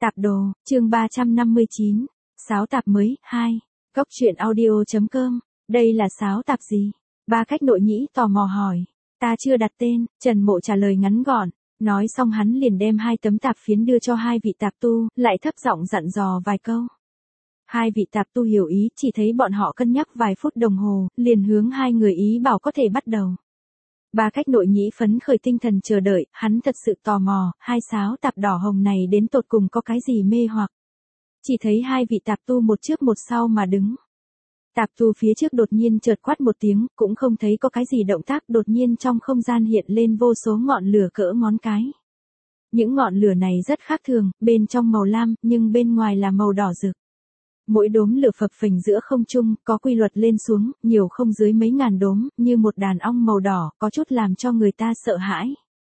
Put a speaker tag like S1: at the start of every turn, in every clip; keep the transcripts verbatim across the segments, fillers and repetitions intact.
S1: Tạp đồ, chương ba trăm năm mươi chín. Sáo tạp mới, hai. Góc truyện audio.com. Đây là sáo tạp gì? Ba Cách Nội Nhĩ tò mò hỏi. Ta chưa đặt tên, Trần Mộ trả lời ngắn gọn. Nói xong hắn liền đem hai tấm tạp phiến đưa cho hai vị tạp tu, lại thấp giọng dặn dò vài câu. Hai vị tạp tu hiểu ý, chỉ thấy bọn họ cân nhắc vài phút đồng hồ, liền hướng hai người ý bảo có thể bắt đầu. Ba Cách Nội Nhĩ phấn khởi tinh thần chờ đợi, hắn thật sự tò mò, hai sáo tạp đỏ hồng này đến tột cùng có cái gì mê hoặc. Chỉ thấy hai vị tạp tu một trước một sau mà đứng. Tạp tu phía trước đột nhiên chợt quát một tiếng, cũng không thấy có cái gì động tác, đột nhiên trong không gian hiện lên vô số ngọn lửa cỡ ngón cái. Những ngọn lửa này rất khác thường, bên trong màu lam, nhưng bên ngoài là màu đỏ rực. Mỗi đốm lửa phập phình giữa không trung, có quy luật lên xuống, nhiều không dưới mấy ngàn đốm, như một đàn ong màu đỏ, có chút làm cho người ta sợ hãi.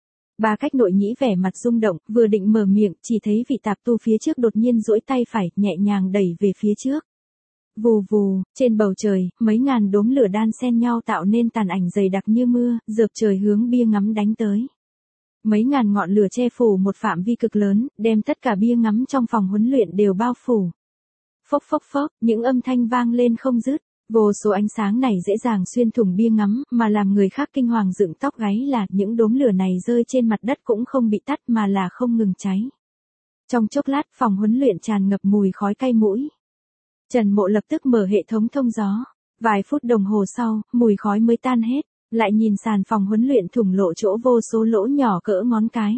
S1: Ba Cách Nội Nhĩ vẻ mặt rung động, vừa định mở miệng, chỉ thấy vị tạp tu phía trước đột nhiên duỗi tay phải, nhẹ nhàng đẩy về phía trước. Vù vù, trên bầu trời, mấy ngàn đốm lửa đan xen nhau tạo nên tàn ảnh dày đặc như mưa, rực trời hướng bia ngắm đánh tới. Mấy ngàn ngọn lửa che phủ một phạm vi cực lớn, đem tất cả bia ngắm trong phòng huấn luyện đều bao phủ. Phốc phốc phốc, những âm thanh vang lên không dứt, vô số ánh sáng này dễ dàng xuyên thủng bia ngắm, mà làm người khác kinh hoàng dựng tóc gáy là những đốm lửa này rơi trên mặt đất cũng không bị tắt mà là không ngừng cháy. Trong chốc lát phòng huấn luyện tràn ngập mùi khói cay mũi. Trần Mộ lập tức mở hệ thống thông gió. Vài phút đồng hồ sau, mùi khói mới tan hết, lại nhìn sàn phòng huấn luyện thủng lộ chỗ vô số lỗ nhỏ cỡ ngón cái.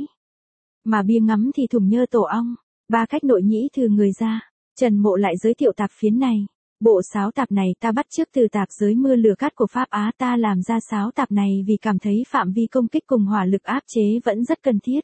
S1: Mà bia ngắm thì thủng nhơ tổ ong. Ba Cách Nội Nhĩ thừ người ra. Trần Mộ lại giới thiệu tạp phiến này. Bộ sáo tạp này ta bắt chước từ tạp giới mưa lửa cát của Pháp Á, ta làm ra sáo tạp này vì cảm thấy phạm vi công kích cùng hỏa lực áp chế vẫn rất cần thiết.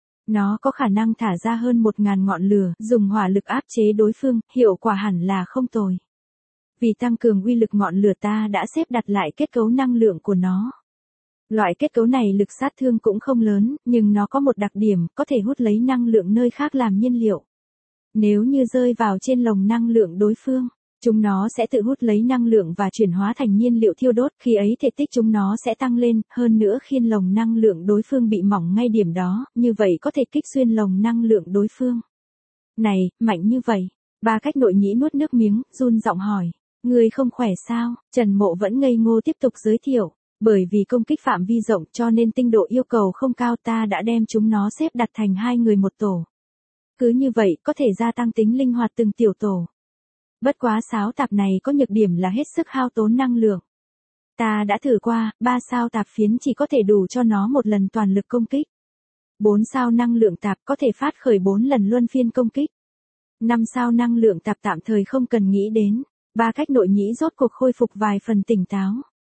S1: Nó có khả năng thả ra hơn một ngàn ngọn lửa, dùng hỏa lực áp chế đối phương, hiệu quả hẳn là không tồi. Vì tăng cường uy lực ngọn lửa ta đã xếp đặt lại kết cấu năng lượng của nó. Loại kết cấu này lực sát thương cũng không lớn, nhưng nó có một đặc điểm, có thể hút lấy năng lượng nơi khác làm nhiên liệu. Nếu như rơi vào trên lồng năng lượng đối phương, chúng nó sẽ tự hút lấy năng lượng và chuyển hóa thành nhiên liệu thiêu đốt, khi ấy thể tích chúng nó sẽ tăng lên, hơn nữa khi lồng năng lượng đối phương bị mỏng ngay điểm đó, như vậy có thể kích xuyên lồng năng lượng đối phương. Này, mạnh như vậy. Ba Cách Nội Nhĩ nuốt nước miếng, run giọng hỏi, người không khỏe sao? Trần Mộ vẫn ngây ngô tiếp tục giới thiệu, bởi vì công kích phạm vi rộng cho nên tinh độ yêu cầu không cao, ta đã đem chúng nó xếp đặt thành hai người một tổ. Cứ như vậy có thể gia tăng tính linh hoạt từng tiểu tổ. Bất quá sáo tạp này có nhược điểm là hết sức hao tốn năng lượng. Ta đã thử qua, ba sao tạp phiến chỉ có thể đủ cho nó một lần toàn lực công kích. Bốn sao năng lượng tạp có thể phát khởi bốn lần luân phiên công kích. Năm sao năng lượng tạp tạm thời không cần nghĩ đến. Ba Cách Nội Nhĩ rốt cuộc khôi phục vài phần tỉnh táo.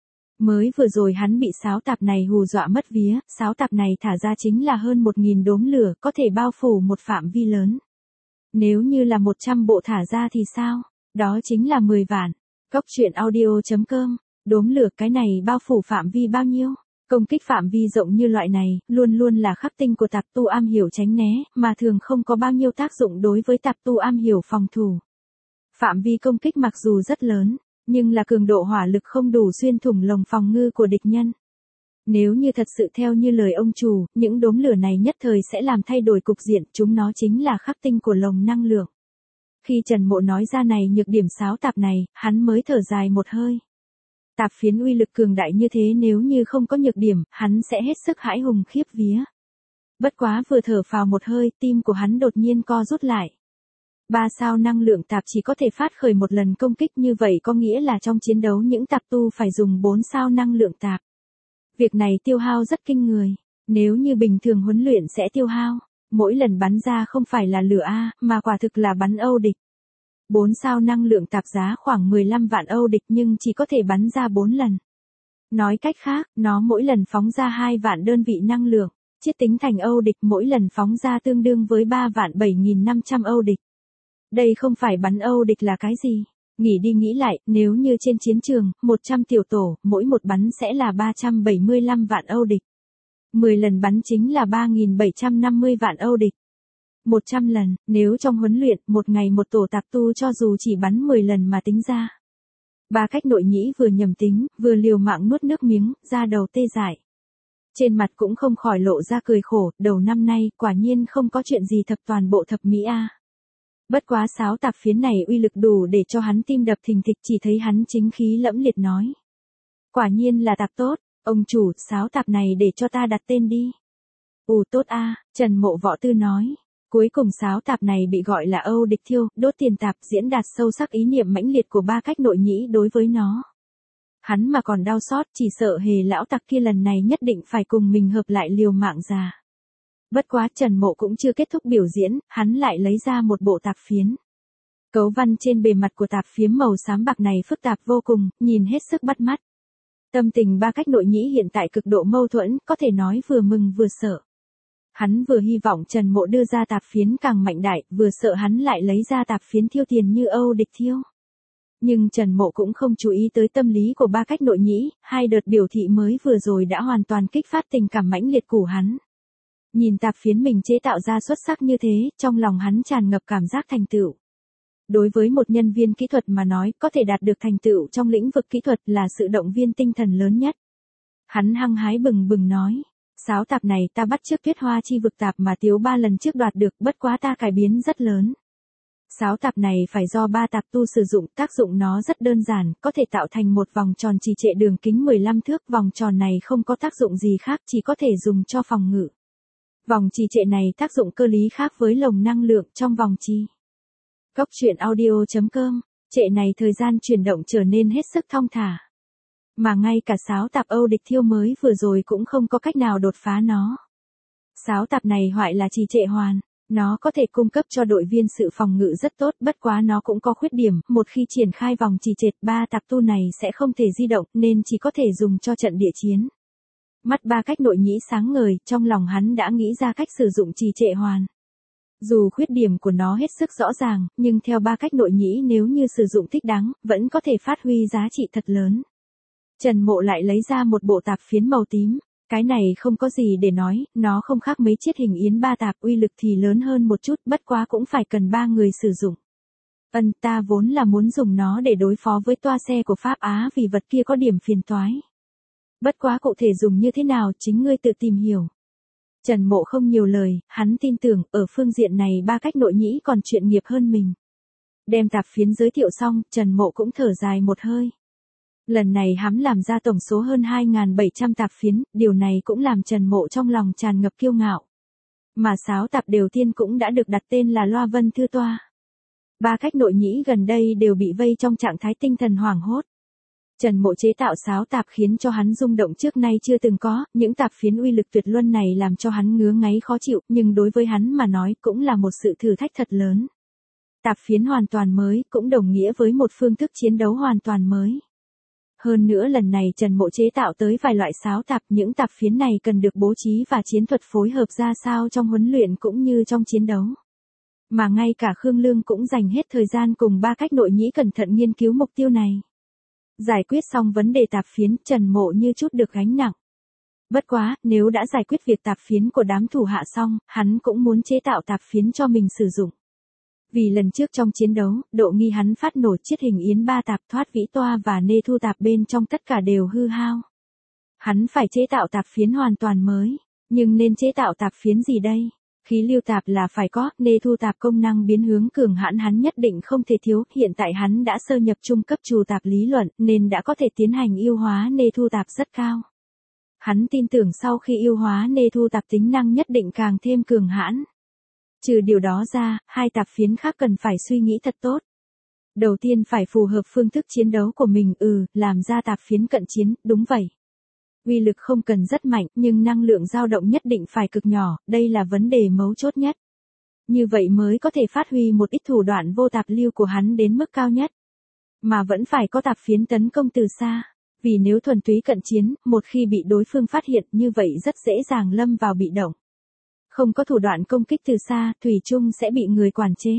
S1: Mới vừa rồi hắn bị sáo tạp này hù dọa mất vía, sáo tạp này thả ra chính là hơn một nghìn đốm lửa, có thể bao phủ một phạm vi lớn. Nếu như là một trăm bộ thả ra thì sao? Đó chính là mười vạn. Góc truyện audio.com. Đốm lửa cái này bao phủ phạm vi bao nhiêu? Công kích phạm vi rộng như loại này, luôn luôn là khắc tinh của tạp tu am hiểu tránh né, mà thường không có bao nhiêu tác dụng đối với tạp tu am hiểu phòng thủ. Phạm vi công kích mặc dù rất lớn, nhưng là cường độ hỏa lực không đủ xuyên thủng lồng phòng ngự của địch nhân. Nếu như thật sự theo như lời ông chủ, những đốm lửa này nhất thời sẽ làm thay đổi cục diện, chúng nó chính là khắc tinh của lồng năng lượng. Khi Trần Mộ nói ra này nhược điểm sáo tạp này, hắn mới thở dài một hơi. Tạp phiến uy lực cường đại như thế nếu như không có nhược điểm, hắn sẽ hết sức hãi hùng khiếp vía. Bất quá vừa thở phào một hơi, tim của hắn đột nhiên co rút lại. Ba sao năng lượng tạp chỉ có thể phát khởi một lần công kích, như vậy có nghĩa là trong chiến đấu những tạp tu phải dùng bốn sao năng lượng tạp. Việc này tiêu hao rất kinh người. Nếu như bình thường huấn luyện sẽ tiêu hao, mỗi lần bắn ra không phải là lửa A, mà quả thực là bắn âu địch. bốn sao năng lượng tạp giá khoảng mười lăm vạn âu địch nhưng chỉ có thể bắn ra bốn lần. Nói cách khác, nó mỗi lần phóng ra hai vạn đơn vị năng lượng, chiết tính thành âu địch mỗi lần phóng ra tương đương với ba vạn bảy nghìn năm trăm âu địch. Đây không phải bắn âu địch là cái gì? Nghĩ đi nghĩ lại, nếu như trên chiến trường, một trăm tiểu tổ, mỗi một bắn sẽ là ba trăm bảy mươi lăm vạn âu địch. mười lần bắn chính là ba nghìn bảy trăm năm mươi vạn âu địch. một trăm lần, nếu trong huấn luyện, một ngày một tổ tạp tu cho dù chỉ bắn mười lần mà tính ra. Ba Cách Nội Nhĩ vừa nhầm tính, vừa liều mạng nuốt nước miếng, ra đầu tê dại. Trên mặt cũng không khỏi lộ ra cười khổ, đầu năm nay, quả nhiên không có chuyện gì thập toàn bộ thập mỹ a. Bất quá sáo tạp phiến này uy lực đủ để cho hắn tim đập thình thịch, chỉ thấy hắn chính khí lẫm liệt nói. Quả nhiên là tạp tốt, ông chủ, sáo tạp này để cho ta đặt tên đi. Ù tốt a, Trần Mộ Võ Tư nói. Cuối cùng sáo tạp này bị gọi là Âu Địch Thiêu, đốt tiền tạp, diễn đạt sâu sắc ý niệm mãnh liệt của ba cách nội nhĩ đối với nó. Hắn mà còn đau xót, chỉ sợ hề lão tặc kia lần này nhất định phải cùng mình hợp lại liều mạng già. Bất quá Trần Mộ cũng chưa kết thúc biểu diễn, hắn lại lấy ra một bộ tạp phiến. Cấu văn trên bề mặt của tạp phiến màu xám bạc này phức tạp vô cùng, nhìn hết sức bắt mắt. Tâm tình ba cách nội nhĩ hiện tại cực độ mâu thuẫn, có thể nói vừa mừng vừa sợ. Hắn vừa hy vọng Trần Mộ đưa ra tạp phiến càng mạnh đại, vừa sợ hắn lại lấy ra tạp phiến thiêu tiền như Âu Địch Thiêu. Nhưng Trần Mộ cũng không chú ý tới tâm lý của ba cách nội nhĩ, hai đợt biểu thị mới vừa rồi đã hoàn toàn kích phát tình cảm mãnh liệt của hắn. Nhìn tạp phiến mình chế tạo ra xuất sắc như thế, trong lòng hắn tràn ngập cảm giác thành tựu. Đối với một nhân viên kỹ thuật mà nói, có thể đạt được thành tựu trong lĩnh vực kỹ thuật là sự động viên tinh thần lớn nhất. Hắn hăng hái bừng bừng nói, sáo tạp này ta bắt chước Tuyết Hoa Chi Vực tạp mà Tiếu ba lần trước đoạt được, bất quá ta cải biến rất lớn. Sáo tạp này phải do ba tạp tu sử dụng, tác dụng nó rất đơn giản, có thể tạo thành một vòng tròn trì trệ đường kính mười lăm thước, vòng tròn này không có tác dụng gì khác, chỉ có thể dùng cho phòng ngự. Vòng trì trệ này tác dụng cơ lý khác với lồng năng lượng trong vòng trì. Cốc truyện audio chấm com, trệ này thời gian chuyển động trở nên hết sức thong thả. Mà ngay cả sáo tạp Âu Địch Thiêu mới vừa rồi cũng không có cách nào đột phá nó. Sáo tạp này hoại là trì trệ hoàn, nó có thể cung cấp cho đội viên sự phòng ngự rất tốt, bất quá nó cũng có khuyết điểm, một khi triển khai vòng trì trệ, ba tạp tu này sẽ không thể di động, nên chỉ có thể dùng cho trận địa chiến. Mắt ba cách nội nhĩ sáng ngời, trong lòng hắn đã nghĩ ra cách sử dụng trì trệ hoàn. Dù khuyết điểm của nó hết sức rõ ràng, nhưng theo ba cách nội nhĩ nếu như sử dụng thích đáng, vẫn có thể phát huy giá trị thật lớn. Trần Mộ lại lấy ra một bộ tạp phiến màu tím. Cái này không có gì để nói, nó không khác mấy chiếc hình yến ba tạp, uy lực thì lớn hơn một chút, bất quá cũng phải cần ba người sử dụng. Ân, ta vốn là muốn dùng nó để đối phó với toa xe của Pháp Á vì vật kia có điểm phiền toái. Bất quá cụ thể dùng như thế nào, chính ngươi tự tìm hiểu. Trần Mộ không nhiều lời, hắn tin tưởng, ở phương diện này ba cách nội nhĩ còn chuyên nghiệp hơn mình. Đem tạp phiến giới thiệu xong, Trần Mộ cũng thở dài một hơi. Lần này hắn làm ra tổng số hơn hai nghìn bảy trăm tạp phiến, điều này cũng làm Trần Mộ trong lòng tràn ngập kiêu ngạo. Mà sáo tạp đều tiên cũng đã được đặt tên là Loa Vân Thư Toa. Ba cách nội nhĩ gần đây đều bị vây trong trạng thái tinh thần hoảng hốt. Trần Mộ chế tạo sáo tạp khiến cho hắn rung động trước nay chưa từng có, những tạp phiến uy lực tuyệt luân này làm cho hắn ngứa ngáy khó chịu, nhưng đối với hắn mà nói cũng là một sự thử thách thật lớn. Tạp phiến hoàn toàn mới, cũng đồng nghĩa với một phương thức chiến đấu hoàn toàn mới. Hơn nữa lần này Trần Mộ chế tạo tới vài loại sáo tạp, những tạp phiến này cần được bố trí và chiến thuật phối hợp ra sao trong huấn luyện cũng như trong chiến đấu. Mà ngay cả Khương Lương cũng dành hết thời gian cùng ba cách nội nhĩ cẩn thận nghiên cứu mục tiêu này. Giải quyết xong vấn đề tạp phiến, Trần Mộ như chút được gánh nặng. Bất quá, nếu đã giải quyết việc tạp phiến của đám thủ hạ xong, hắn cũng muốn chế tạo tạp phiến cho mình sử dụng. Vì lần trước trong chiến đấu, độ nghi hắn phát nổ chiếc hình yến ba tạp thoát vĩ toa và nê thu tạp bên trong tất cả đều hư hao. Hắn phải chế tạo tạp phiến hoàn toàn mới, nhưng nên chế tạo tạp phiến gì đây? Khí lưu tạp là phải có, nê thu tạp công năng biến hướng cường hãn hắn nhất định không thể thiếu, hiện tại hắn đã sơ nhập trung cấp trù tạp lý luận nên đã có thể tiến hành yêu hóa nê thu tạp rất cao. Hắn tin tưởng sau khi yêu hóa nê thu tạp tính năng nhất định càng thêm cường hãn. Trừ điều đó ra, hai tạp phiến khác cần phải suy nghĩ thật tốt. Đầu tiên phải phù hợp phương thức chiến đấu của mình, ừ, làm ra tạp phiến cận chiến, đúng vậy. Uy lực không cần rất mạnh, nhưng năng lượng dao động nhất định phải cực nhỏ, đây là vấn đề mấu chốt nhất. Như vậy mới có thể phát huy một ít thủ đoạn vô tạp lưu của hắn đến mức cao nhất. Mà vẫn phải có tạp phiến tấn công từ xa. Vì nếu thuần túy cận chiến, một khi bị đối phương phát hiện như vậy rất dễ dàng lâm vào bị động. Không có thủ đoạn công kích từ xa, thủy chung sẽ bị người quản chế.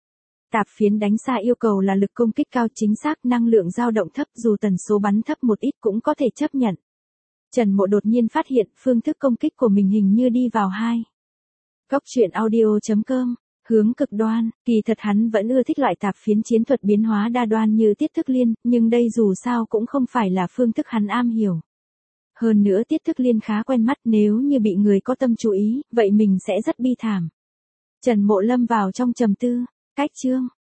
S1: Tạp phiến đánh xa yêu cầu là lực công kích cao, chính xác, năng lượng dao động thấp, dù tần số bắn thấp một ít cũng có thể chấp nhận. Trần Mộ đột nhiên phát hiện phương thức công kích của mình hình như đi vào hai. Cốc truyện audio chấm com, hướng cực đoan, kỳ thật hắn vẫn ưa thích loại tạp phiến chiến thuật biến hóa đa đoan như tiết thức liên, nhưng đây dù sao cũng không phải là phương thức hắn am hiểu. Hơn nữa Tiết Thức Liên khá quen mắt, nếu như bị người có tâm chú ý, vậy mình sẽ rất bi thảm. Trần Mộ lâm vào trong trầm tư. Cách chương.